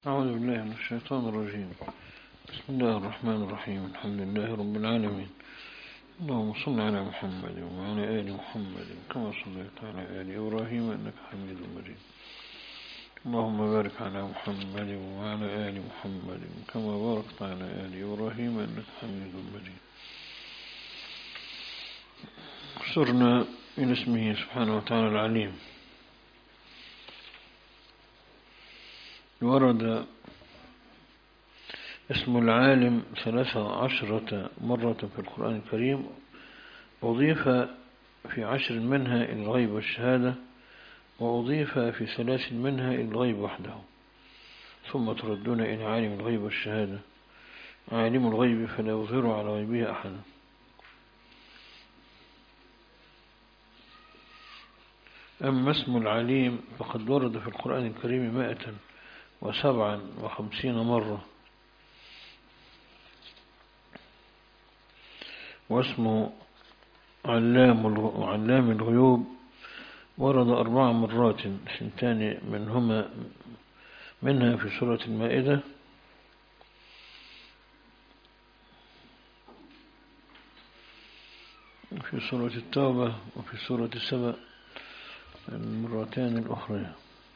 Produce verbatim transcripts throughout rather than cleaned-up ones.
أعوذ بالله من الشيطان الرجيم. بسم الله الرحمن الرحيم. الحمد لله رب العالمين. اللهم صل على محمد وعلى آل محمد كما صليت على آل إبراهيم إنك حميد مجيد. اللهم بارك على محمد وعلى آل محمد كما باركت على آل إبراهيم إنك حميد مجيد. صرنا من اسمه سبحانه وتعالى العليم. ورد اسم العالم ثلاثة عشرة مرة في القرآن الكريم، أضيف في عشر منها إلى الغيب والشهادة، وأضيف في ثلاث منها إلى الغيب وحده، ثم تردون إلى عالم الغيب والشهادة. عالم الغيب فلا يظهر على غيبه أحدا. أما اسم العليم فقد ورد في القرآن الكريم مائة وسبعا وخمسين مرة، واسمه علام علام الغيوب ورد أربع مرات، سنتان منهما منها في سورة المائدة، في سورة التوبة، وفي سورة السبأ المرتين الأخرى.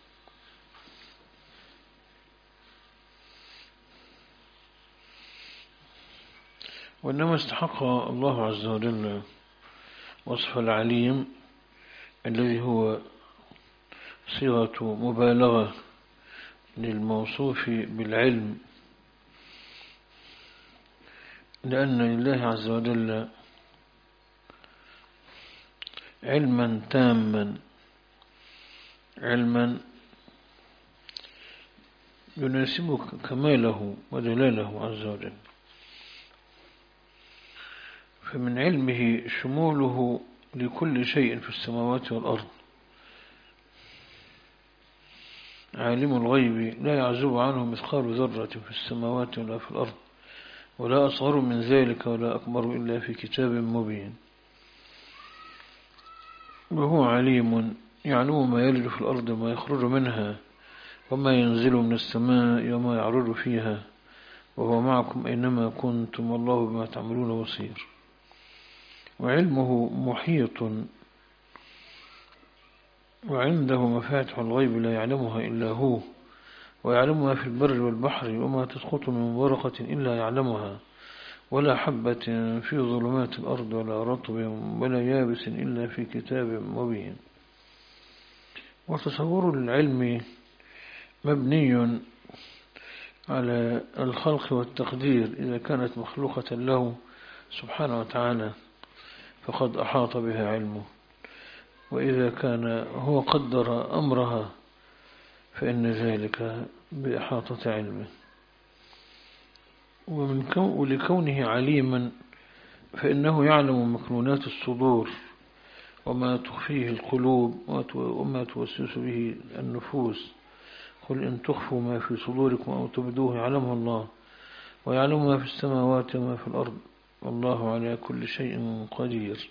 وإنما استحق الله عز وجل وصف العليم الذي هو صيغة مبالغة للموصوف بالعلم، لأن لله عز وجل علما تاما، علما يناسب كماله وجلاله عز وجل. فمن علمه شموله لكل شيء في السماوات والأرض. عالم الغيب لا يعزب عنه مثقال ذرة في السماوات ولا في الأرض، ولا أصغر من ذلك ولا أكبر إلا في كتاب مبين. وهو عليم يعلم ما يلج في الأرض وما يخرج منها، وما ينزل من السماء وما يعرج فيها، وهو معكم أينما كنتم والله بما تعملون بصير. وعلمه محيط، وعنده مفاتح الغيب لا يعلمها إلا هو، ويعلمها في البر والبحر، وما تسقط من ورقة إلا يعلمها، ولا حبة في ظلمات الأرض ولا رطب ولا يابس إلا في كتاب مبين. وتصور العلم مبني على الخلق والتقدير. إذا كانت مخلوقة له سبحانه وتعالى فقد أحاط بها علمه، وإذا كان هو قدر أمرها فإن ذلك بإحاطة علمه. ومن كون ولكونه عليما فإنه يعلم مكنونات الصدور، وما تخفيه القلوب، وما توسوس به النفوس. قل إن تخفوا ما في صدوركم أو تبدوه يعلمه الله، ويعلم ما في السماوات وما في الأرض، والله على كل شيء قدير.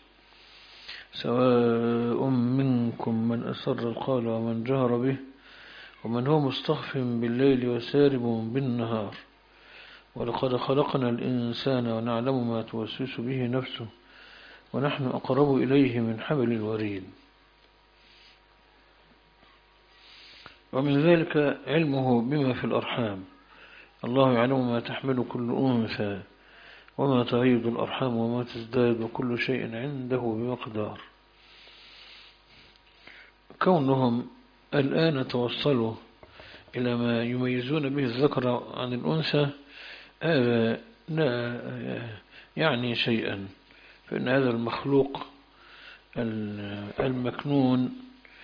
سواء منكم من أسر القول ومن جهر به، ومن هو مستخف بالليل وسارب بالنهار. ولقد خلقنا الإنسان ونعلم ما توسوس به نفسه، ونحن أقرب إليه من حبل الوريد. ومن ذلك علمه بما في الأرحام. الله يعلم ما تحمل كل أنثى وما تغيض الأرحام وما تزداد، وكل شيء عنده بمقدار. كونهم الآن توصلوا إلى ما يميزون به الذكر عن الأنثى هذا لا يعني شيئا، فإن هذا المخلوق المكنون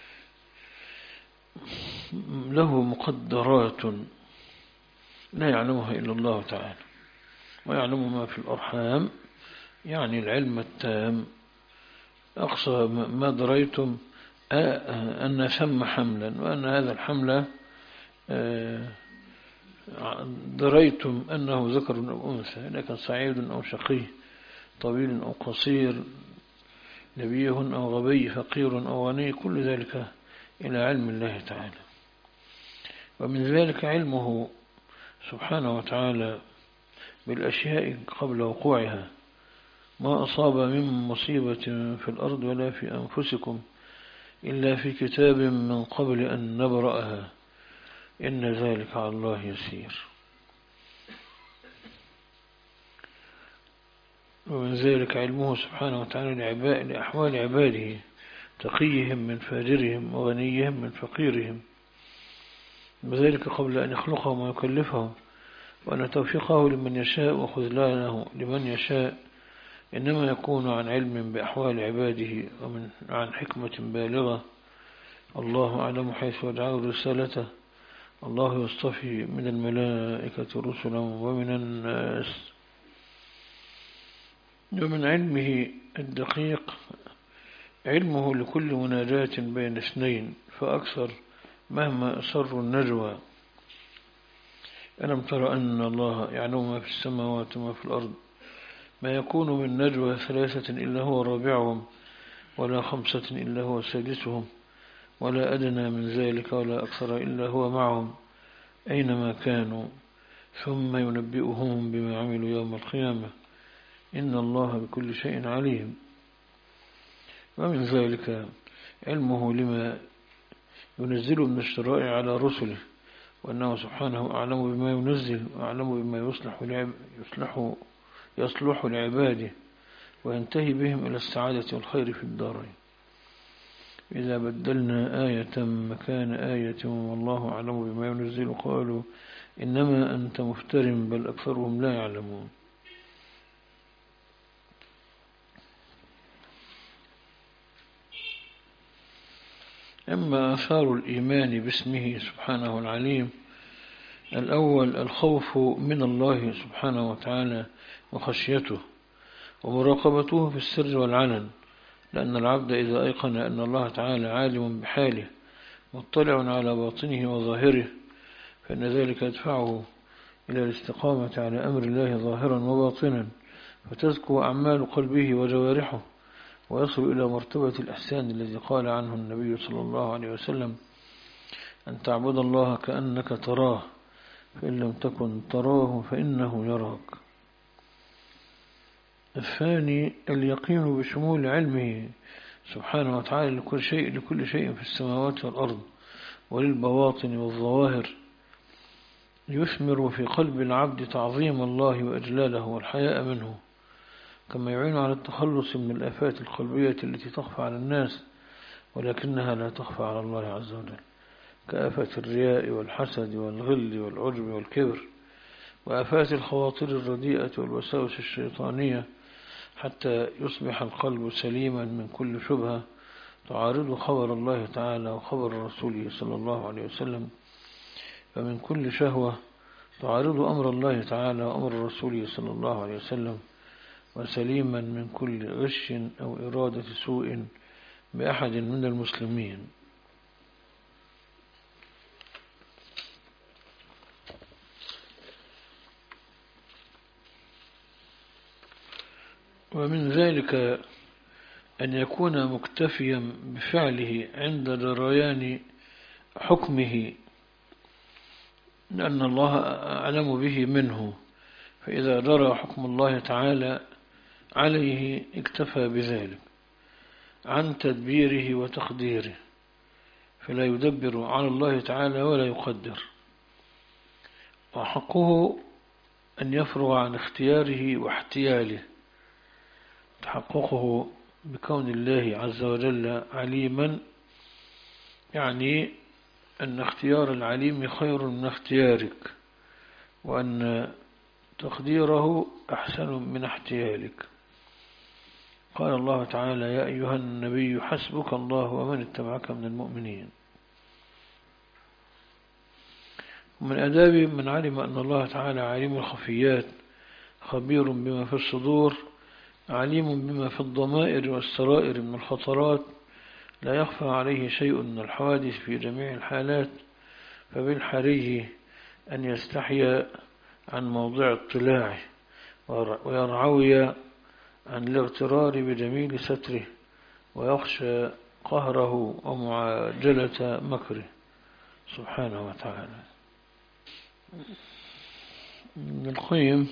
له مقدرات لا يعلمها إلا الله تعالى. ويعلم ما في الأرحام يعني العلم التام. أقصى ما دريتم أن ثم حملا، وأن هذا الحمل دريتم أنه ذكر أو أنثى، لكن سعيد أو شقي، طويل أو قصير، نبيه أو غبي، فقير أو غني، كل ذلك إلى علم الله تعالى. ومن ذلك علمه سبحانه وتعالى بالأشياء قبل وقوعها: ما أصاب من مصيبة في الأرض ولا في أنفسكم إلا في كتاب من قبل أن نبرأها إن ذلك على الله يسير. ومن ذلك علمه سبحانه وتعالى لأحوال عباده، تقيهم من فاجرهم وغنيهم من فقيرهم، وذلك قبل أن يخلقهم ويكلفهم، وأن توفيقه لمن يشاء وخذلانه لمن يشاء إنما يكون عن علم بأحوال عباده ومن عن حكمة بالغة. الله أعلم حيث يجعل رسالته. الله يصطفي من الملائكة رسلا ومن الناس. ومن علمه الدقيق علمه لكل مناجاة بين اثنين فأكثر مهما أسر النجوى. ألم تر أن الله يعلم ما في السماوات وما في الأرض ما يكون من نجوى ثلاثة إلا هو رابعهم ولا خمسة إلا هو سادسهم ولا أدنى من ذلك ولا أكثر إلا هو معهم أينما كانوا ثم ينبئهم بما عملوا يوم القيامة إن الله بكل شيء عليم. ومن ذلك علمه لما ينزل من الشرائع على رسله، وأنه سبحانه أعلم بما ينزل وأعلم بما يصلح يصلح يصلح لعباده وينتهي بهم إلى السعادة والخير في الدارين. إذا بدلنا آية مكان آية والله أعلم بما ينزل قالوا إنما أنت مفتر بل أكثرهم لا يعلمون. أما آثار الإيمان باسمه سبحانه العليم: الأول الخوف من الله سبحانه وتعالى وخشيته ومراقبته في السر والعلن، لأن العبد إذا أيقن أن الله تعالى عالم بحاله مطلع على باطنه وظاهره فإن ذلك يدفعه إلى الاستقامة على أمر الله ظاهرا وباطنا، فتزكو أعمال قلبه وجوارحه ويصل إلى مرتبة الإحسان الذي قال عنه النبي صلى الله عليه وسلم: أن تعبد الله كأنك تراه فإن لم تكن تراه فإنه يراك. الثاني اليقين بشمول علمه سبحانه وتعالى لكل شيء لكل شيء في السماوات والأرض وللبواطن والظواهر، يثمر في قلب العبد تعظيم الله وإجلاله والحياء منه، كما يعين على التخلص من الآفات القلبية التي تخفى على الناس ولكنها لا تخفى على الله عز وجل، كآفات الرياء والحسد والغل والعجب والكبر، وآفات الخواطر الرديئة والوساوس الشيطانية، حتى يصبح القلب سليما من كل شبهة تعارض خبر الله تعالى وخبر رسوله صلى الله عليه وسلم، ومن كل شهوة تعارض أمر الله تعالى وأمر رسوله صلى الله عليه وسلم، وسليما من كل غش أو إرادة سوء بأحد من المسلمين. ومن ذلك أن يكون مكتفيا بفعله عند جريان حكمه، لأن الله أعلم به منه، فإذا جرى حكم الله تعالى عليه اكتفى بذلك عن تدبيره وتقديره، فلا يدبر على الله تعالى ولا يقدر. وحقه أن يفرغ عن اختياره واحتياله، تحققه بكون الله عز وجل عليما، يعني أن اختيار العليم خير من اختيارك، وأن تقديره أحسن من احتيالك. قال الله تعالى: يا أيها النبي حسبك الله ومن اتبعك من المؤمنين. ومن أداب من علم أن الله تعالى عليم الخفيات خبير بما في الصدور عليم بما في الضمائر والسرائر من الخطرات، لا يخفى عليه شيء من الحوادث في جميع الحالات، فبالحري أن يستحيا عن موضع اطلاعه ويرعوي عن الاغترار بجميل ستره ويخشى قهره ومعاجلة مكره سبحانه وتعالى. ابن القيم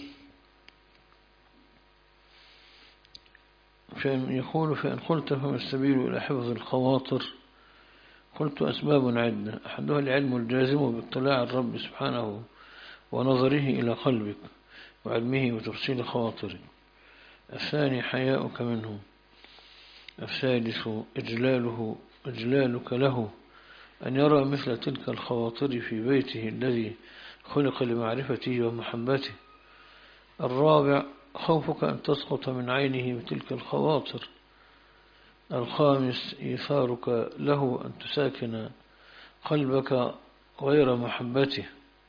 فإن يقول فإن قلت فما السبيل إلى حفظ الخواطر؟ قلت أسباب عدة، أحدها العلم الجازم باطلاع الرب سبحانه ونظره إلى قلبك وعلمه وتفصيل خواطرك. الثاني حياؤك منه. الثالث إجلاله إجلالك له، أن يرى مثل تلك الخواطر في بيته الذي خلق لمعرفته ومحبته. الرابع خوفك أن تسقط من عينه بتلك الخواطر. الخامس إيثارك له، أن تساكن قلبك غير محبته.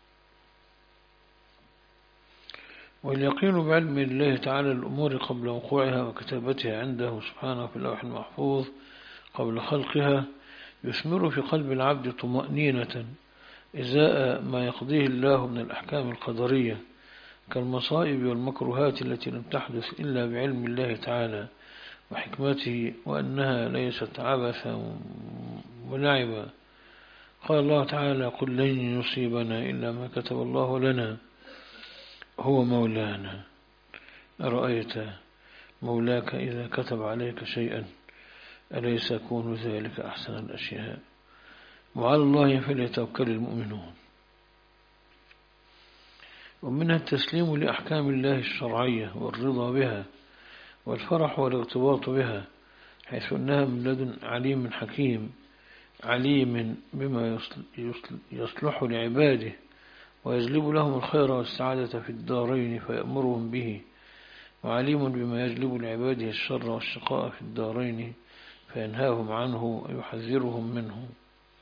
واليقين بعلم الله تعالى الأمور قبل وقوعها وكتابتها عنده سبحانه في اللوح المحفوظ قبل خلقها يثمر في قلب العبد طمأنينة إزاء ما يقضيه الله من الأحكام القدرية كالمصائب والمكروهات التي لم تحدث إلا بعلم الله تعالى وحكمته، وأنها ليست عبثا ولعبا. قال الله تعالى: قل لن يصيبنا إلا ما كتب الله لنا هو مولانا. أرأيت مولاك إذا كتب عليك شيئا أليس يكون ذلك أحسن الأشياء؟ وعلى الله فليتوكل المؤمنون. ومنها التسليم لأحكام الله الشرعية والرضا بها والفرح والارتباط بها، حيث أنها من لدن عليم حكيم عليم بما يصلح لعباده ويجلب لهم الخير والسعادة في الدارين فيأمرهم به، وعليم بما يجلب لعباده الشر والشقاء في الدارين فينهاهم عنه ويحذرهم منه.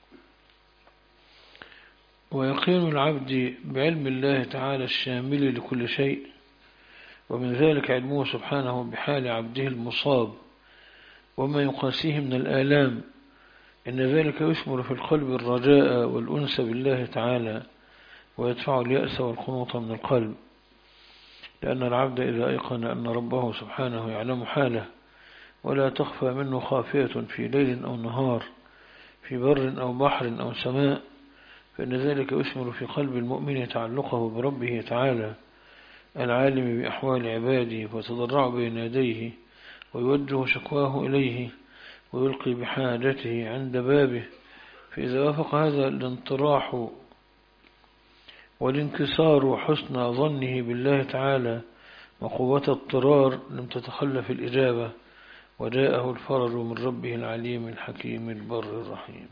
ويقين العبد بعلم الله تعالى الشامل لكل شيء، ومن ذلك علمه سبحانه بحال عبده المصاب وما يقاسيه من الآلام، إن ذلك يثمر في القلب الرجاء والأنس بالله تعالى ويدفع اليأس والقنوط من القلب، لأن العبد إذا أيقن أن ربه سبحانه يعلم حاله ولا تخفى منه خافية في ليل أو نهار في بر أو بحر أو سماء، فإن ذلك يثمر في قلب المؤمن تعلقه بربه تعالى العالم بأحوال عباده وتضرع بين يديه ويوجه شكواه إليه ويلقي بحاجته عند بابه. فإذا وافق هذا الانطراح والانكسار وحسن ظنه بالله تعالى وقوة اضطرار لم تتخلف الإجابة وجاءه الفرج من ربه العليم الحكيم البر الرحيم.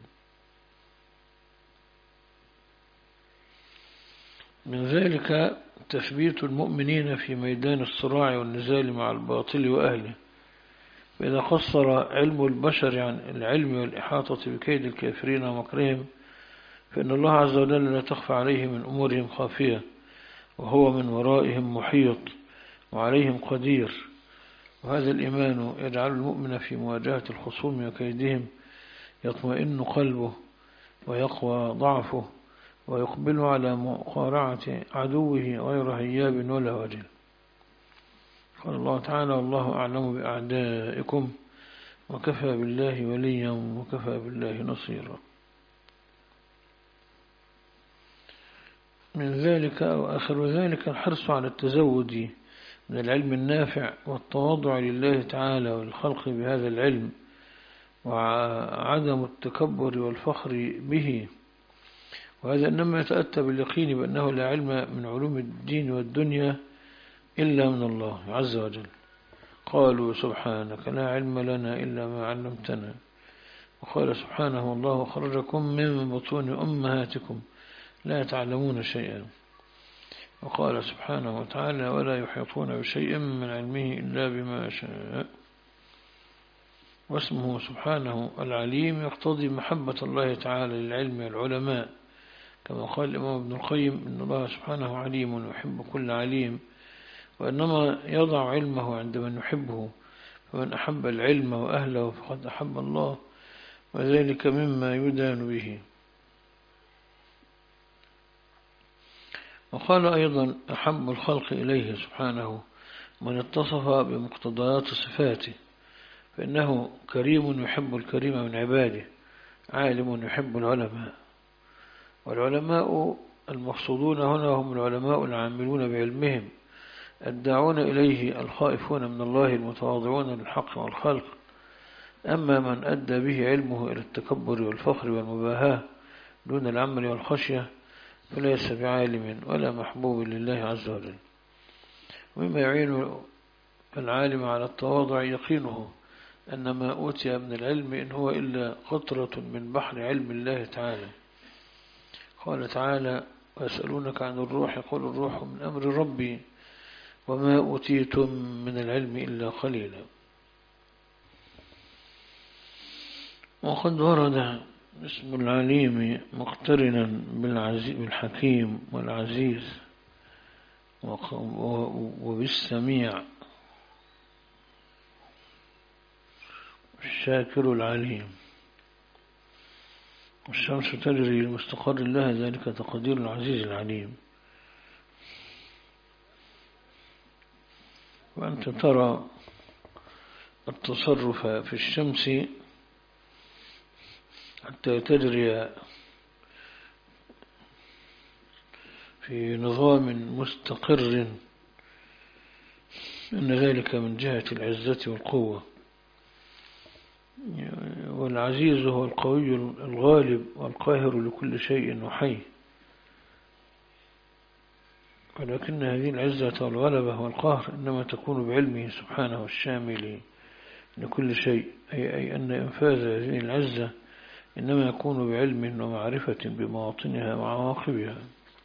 من ذلك تثبيت المؤمنين في ميدان الصراع والنزال مع الباطل وأهله، فإذا قصر علم البشر عن العلم والإحاطة بكيد الكافرين ومكرهم فإن الله عز وجل لا تخفى عليه من أمورهم خافية، وهو من ورائهم محيط وعليهم قدير. وهذا الإيمان يجعل المؤمن في مواجهة الخصوم وكيدهم يطمئن قلبه ويقوى ضعفه ويقبل على مقارعة عدوه غير هياب ولا وجل. قال الله تعالى: والله أعلم بأعدائكم وكفى بالله وليا وكفى بالله نصيرا. من ذلك أو آخر ذلك الحرص على التزود من العلم النافع والتواضع لله تعالى والخلق بهذا العلم وعدم التكبر والفخر به، وهذا إنما يتأتى باليقين بأنه لا علم من علوم الدين والدنيا إلا من الله عز وجل. قالوا سبحانك لا علم لنا إلا ما علمتنا. وقال سبحانه: والله خرجكم من بطون أمهاتكم لا تعلمون شيئا. وقال سبحانه وتعالى: ولا يحيطون بشيء من علمه إلا بما شاء. واسمه سبحانه العليم يقتضي محبة الله تعالى للعلم والعلماء، كما قال الإمام ابن القيم: إن الله سبحانه عليم ويحب كل عليم، وإنما يضع علمه عند من يحبه، فمن أحب العلم وأهله فقد أحب الله، وذلك مما يدان به. وقال أيضا: أحب الخلق إليه سبحانه من اتصف بمقتضيات صفاته، فإنه كريم يحب الكريم من عباده، عالم يحب العلماء، والعلماء المقصودون هنا هم العلماء العاملون بعلمهم الداعون إليه الخائفون من الله المتواضعون للحق والخلق. أما من أدى به علمه إلى التكبر والفخر والمباهاة دون العمل والخشية فليس بعالم ولا محبوب لله عز وجل. ومما يعين العالم على التواضع يقينه أن ما أوتي من العلم إن هو إلا قطرة من بحر علم الله تعالى. قال تعالى: ويسألونك عن الروح قل الروح من أمر ربي وما أوتيتم من العلم إلا قليلا. وقد ورد اسم العليم مقترنا بالحكيم والعزيز وبالسميع الشاكر العليم. والشمس تجري لمستقر لها ذلك تقدير العزيز العليم. وأنت ترى التصرف في الشمس حتى تجري في نظام مستقر أن ذلك من جهة العزة والقوة. والعزيز هو القوي الغالب والقاهر لكل شيء وحي. ولكن هذه العزة والغلبة والقهر إنما تكون بعلمه سبحانه الشامل لكل شيء، أي, أي أن إنفاذ هذه العزة إنما يكون بعلم ومعرفة بمواطنها وعواقبها.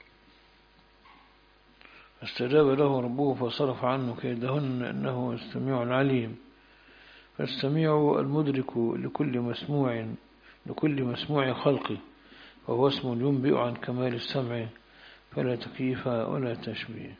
فاستجاب له ربه فصرف عنه كيدهن إنه السميع العليم. فالسميع المدرك لكل مسموع لكل مسموع خلقه، وهو اسم ينبئ عن كمال السمع فلا تكييف ولا تشبيه.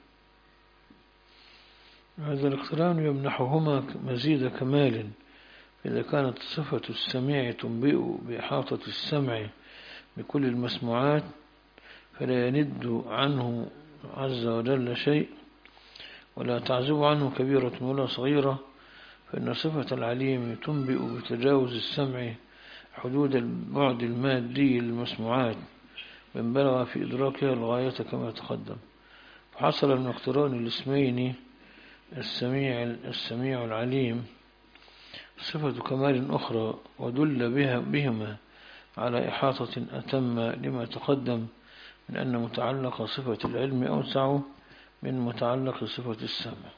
هذا الاقتران يمنحهما مزيد كمال. إذا كانت صفة السميع تنبئ بإحاطة السمع بكل المسموعات فلا يند عنه عز وجل شيء ولا تعزب عنه كبيرة ولا صغيرة، فإن صفة العليم تنبئ بتجاوز السمع حدود البعد المادي للمسموعات من بلغ في إدراكها الغاية كما تقدم. فحصل من اقتران الاسمين السميع, السميع العليم صفة كمال أخرى، ودل بها بهما على إحاطة أتم لما تقدم من أن متعلق صفة العلم أوسع من متعلق صفة السمع.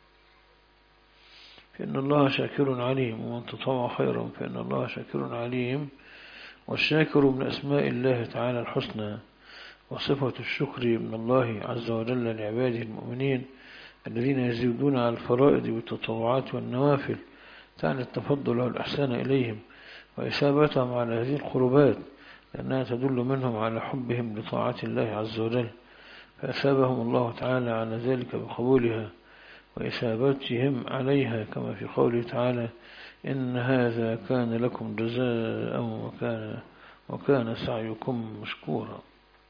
فإن الله شاكر عليم، ومن تطوع خيرا فإن الله شاكر عليم. والشاكر من أسماء الله تعالى الحسنى، وصفة الشكر من الله عز وجل لعباده المؤمنين الذين يزيدون على الفرائض بالتطوعات والنوافل تعني التفضل والإحسان إليهم وإثابتهم على هذه القربات، لأنها تدل منهم على حبهم لطاعة الله عز وجل، فأثابهم الله تعالى على ذلك بقبولها وإثابتهم عليها، كما في قوله تعالى: إن هذا كان لكم جزاء وكان, وكان سعيكم مشكورا.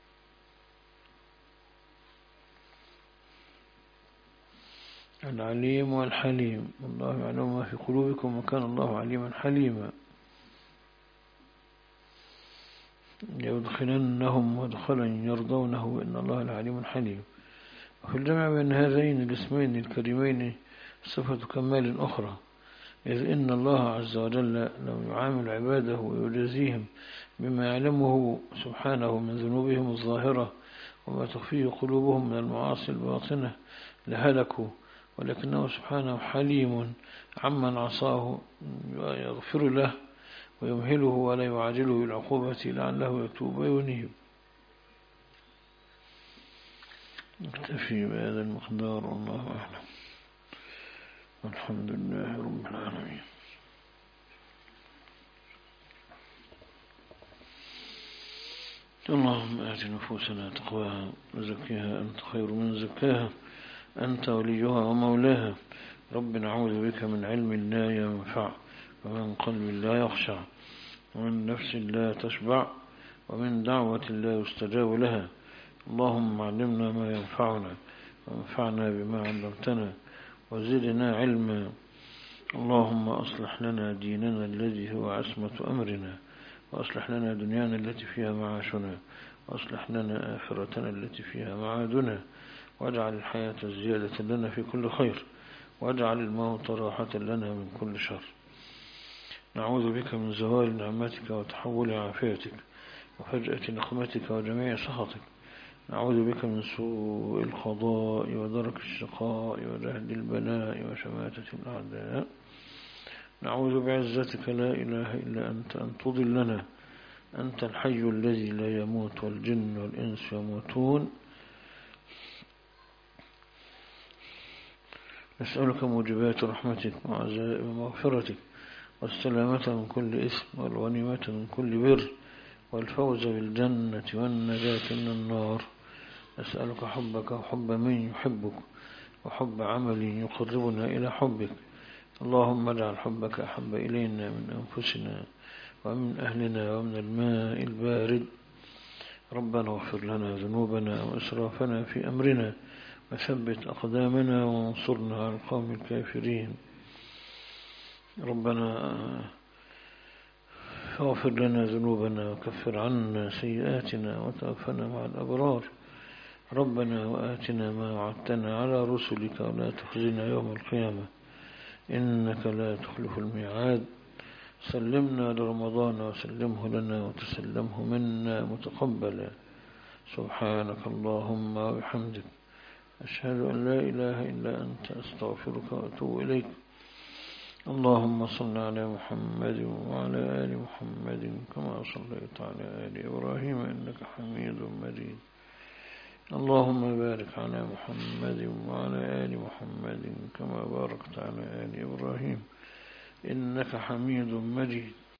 العليم والحليم، الله يعلم ما في قلوبكم وكان الله عليما حليما. يدخلنهم مدخلا يرضونه إن الله العليم حليم. وفي الجمع بين هذين الاسمين الكريمين صفة كمال أخرى، إذ إن الله عز وجل لم يعامل عباده ويجازيهم بما يعلمه سبحانه من ذنوبهم الظاهرة وما تخفيه قلوبهم من المعاصي الباطنة لهلكوا، ولكنه سبحانه حليم عمن عصاه يغفر له ويمهله ولا يعاجله بالعقوبة لعله يتوب وينيب. نكتفي بهذا المقدار والله أعلم، والحمد لله رب العالمين. اللهم آت نفوسنا تقواها وزكيها أنت خير من زكاها أنت وليها ومولاها. رب نعوذ بك من علم لا ينفع ومن قلب لا يخشع ومن نفس لا تشبع ومن دعوة لا يستجاب لها. اللهم علمنا ما ينفعنا وانفعنا بما علمتنا وزدنا علما. اللهم أصلح لنا ديننا الذي هو عصمة أمرنا، وأصلح لنا دنيانا التي فيها معاشنا، وأصلح لنا آخرتنا التي فيها معادنا، واجعل الحياة زيادة لنا في كل خير، واجعل الموت راحة لنا من كل شر. نعوذ بك من زوال نعمتك وتحول عافيتك وفجأة نقمتك وجميع سخطك. نعوذ بك من سوء القضاء ودرك الشقاء وجهد البلاء وشماتة الأعداء. نعوذ بعزتك لا إله إلا أنت أن تضلنا. أنت الحي الذي لا يموت والجن والإنس يموتون. نسألك موجبات رحمتك وعزائم مغفرتك والسلامة من كل إثم والغنيمة من كل بر والفوز بالجنة والنجاة من النار. نسألك حبك وحب من يحبك وحب عمل يقربنا إلى حبك. اللهم اجعل حبك أحب إلينا من أنفسنا ومن أهلنا ومن الماء البارد. ربنا اغفر لنا ذنوبنا وإسرافنا في أمرنا وثبت أقدامنا وانصرنا على القوم الكافرين. ربنا اغفر لنا ذنوبنا وكفر عنا سيئاتنا وتوفنا مع الأبرار. ربنا وآتنا ما وعدتنا على رسلك ولا تخزنا يوم القيامة إنك لا تخلف الميعاد. سلمنا لرمضان وسلمه لنا وتسلمه منا متقبلا. سبحانك اللهم وبحمدك أشهد أن لا إله إلا أنت أستغفرك وأتوب إليك. اللهم صل على محمد وعلى آل محمد كما صليت على آل إبراهيم إنك حميد مجيد. اللهم بارك على محمد وعلى آل محمد كما باركت على آل إبراهيم إنك حميد مجيد.